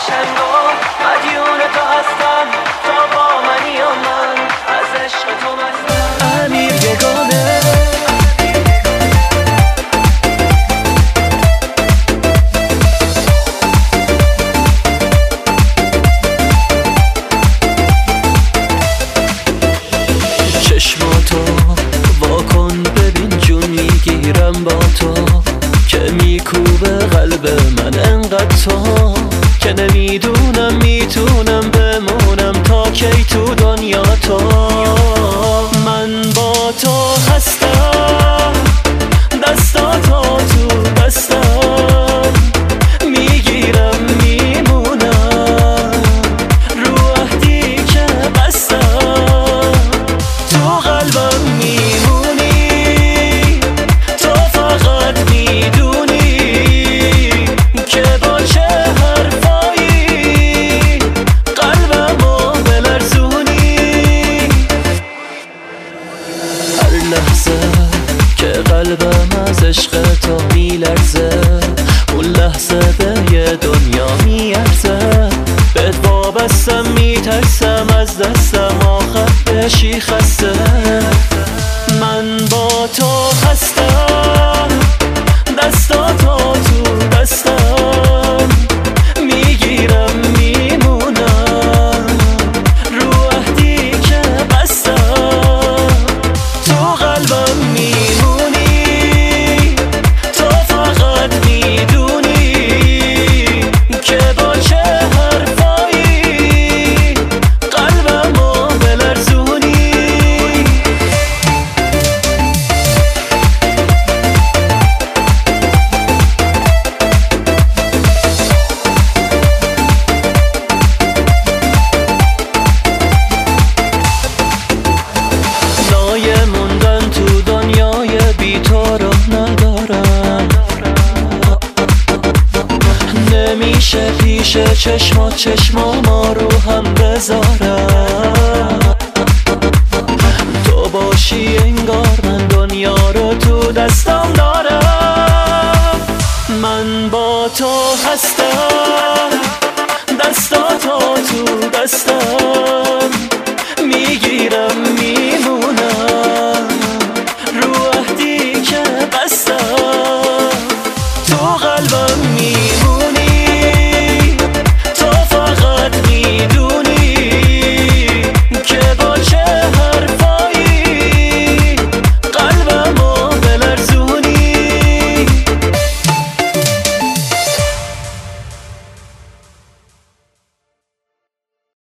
قشنگ و مدیون تو هستم، تا با منی و من از عشق تو مستم. امیر یگانه چشماتو واکن ببین جون میگیرم با تو، که میکوبه قلب من انقدر تو، که نمیدونم میتونم بمونم تا کی تو دنیا تو. من با تو هستم، دستاتو تو دستم میگیرم میمونم، رو عهدی که بستم تو قلبم میمونی، تو فقط میدونی که با چه حرفایی قلبمو بلرزونی. هر لحظه که قلبم از عشق تو میلرزه، اون لحظه به یه دنیا میارزه. بهت وابستم میترسم از دستم آخر بشی خسته. من با تو هستم، دستاتو تو دستم میگیرم میمونم، رو عهدی که بستم تو قلبم میمونی، تو فقط میدونی که با چه حرفایی قلبمو بلرزونی. لایه موندن تو دنیای بی تو رو ندارم، نمیشه پیش چشما رو هم بذارم. تو باشی انگار من دنیا رو تو دستم دارم. من با تو هستم، دستاتو تو دستم میگیرم